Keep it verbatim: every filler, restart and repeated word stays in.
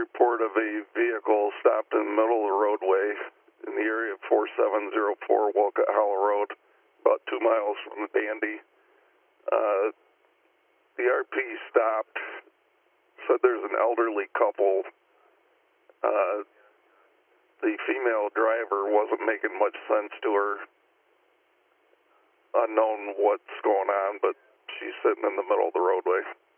report of a vehicle stopped in the middle of the roadway in the area of four seven zero four Wolcott Hollow Road, about two miles from Dandy. Uh, the R P stopped, said there's an elderly couple. Uh, the female driver wasn't making much sense to her. Unknown what's going on, but she's sitting in the middle of the roadway.